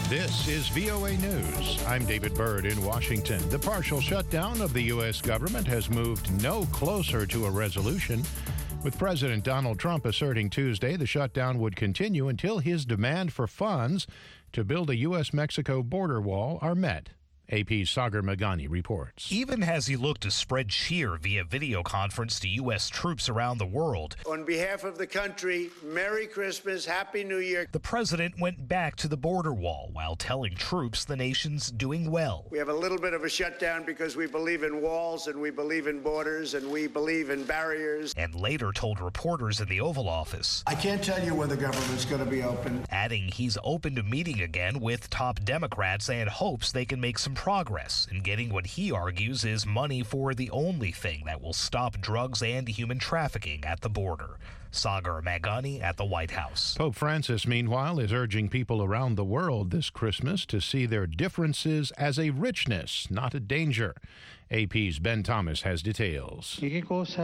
This is VOA News. I'm David Byrd in Washington. The partial shutdown of the U.S. government has moved no closer to a resolution, with President Donald Trump asserting Tuesday the shutdown would continue until his demand for funds to build a U.S.-Mexico border wall are met. AP's Sagar Meghani reports. Even as he looked to spread cheer via video conference to U.S. troops around the world. On behalf of the country, Merry Christmas, Happy New Year. The president went back to the border wall while telling troops the nation's doing well. We have a little bit of a shutdown because we believe in walls and we believe in borders and we believe in barriers. And later told reporters in the Oval Office, I can't tell you when the government's going to be open. Adding he's open to meeting again with top Democrats and hopes they can make some progress in getting what he argues is money for the only thing that will stop drugs and human trafficking at the border. Sagar Meghani at the White House. Pope Francis, meanwhile, is urging people around the world this Christmas to see their differences as a richness, not a danger. AP's Ben Thomas has details. In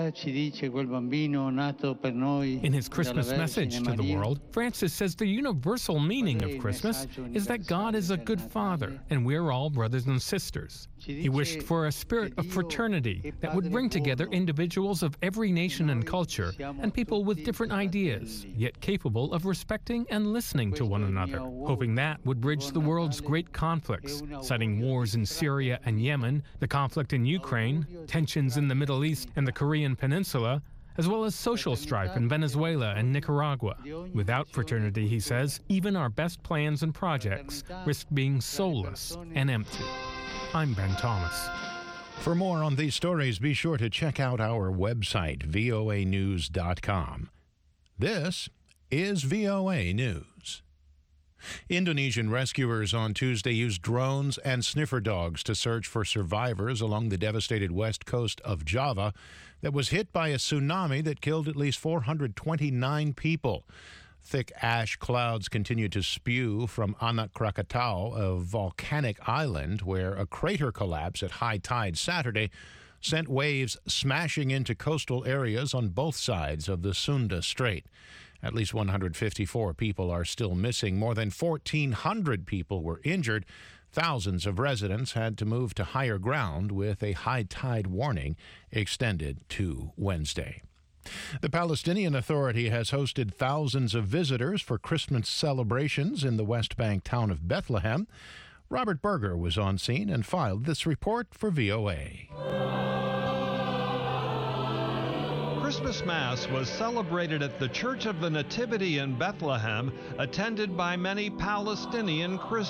his Christmas message to the world, Francis says the universal meaning of Christmas is that God is a good father and we're all brothers and sisters. He wished for a spirit of fraternity that would bring together individuals of every nation and culture and people with different ideas, yet capable of respecting and listening to one another, hoping that would bridge the world's great conflicts, citing wars in Syria and Yemen, the conflict in Ukraine, tensions in the Middle East and the Korean Peninsula, as well as social strife in Venezuela and Nicaragua. Without fraternity, he says, even our best plans and projects risk being soulless and empty. I'm Ben Thomas. For more on these stories, be sure to check out our website, voanews.com. This is VOA News. Indonesian rescuers on Tuesday used drones and sniffer dogs to search for survivors along the devastated west coast of Java that was hit by a tsunami that killed at least 429 people. Thick ash clouds continue to spew from Anak Krakatau, a volcanic island where a crater collapse at high tide Saturday sent waves smashing into coastal areas on both sides of the Sunda Strait. At least 154 people are still missing. More than 1,400 people were injured. Thousands of residents had to move to higher ground with a high tide warning extended to Wednesday. The Palestinian Authority has hosted thousands of visitors for Christmas celebrations in the West Bank town of Bethlehem. Robert Berger was on scene and filed this report for VOA. Christmas Mass was celebrated at the Church of the Nativity in Bethlehem, attended by many Palestinian Christians.